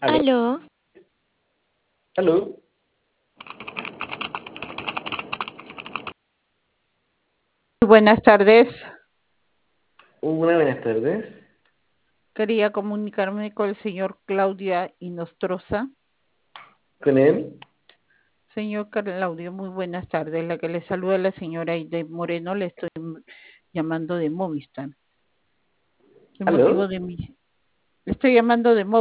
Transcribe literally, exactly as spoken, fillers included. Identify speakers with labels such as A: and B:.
A: Aló,
B: Aló,
A: aló.
C: Muy buenas tardes.
A: Una buenas tardes.
C: Quería comunicarme con el señor Claudia Inostroza.
A: ¿Con él?
C: Señor Claudio, muy buenas tardes. La que le saluda la señora Aide Moreno, le estoy llamando de Movistar. El motivo
A: ¿Aló?
C: de mi... Le estoy llamando de Movistar.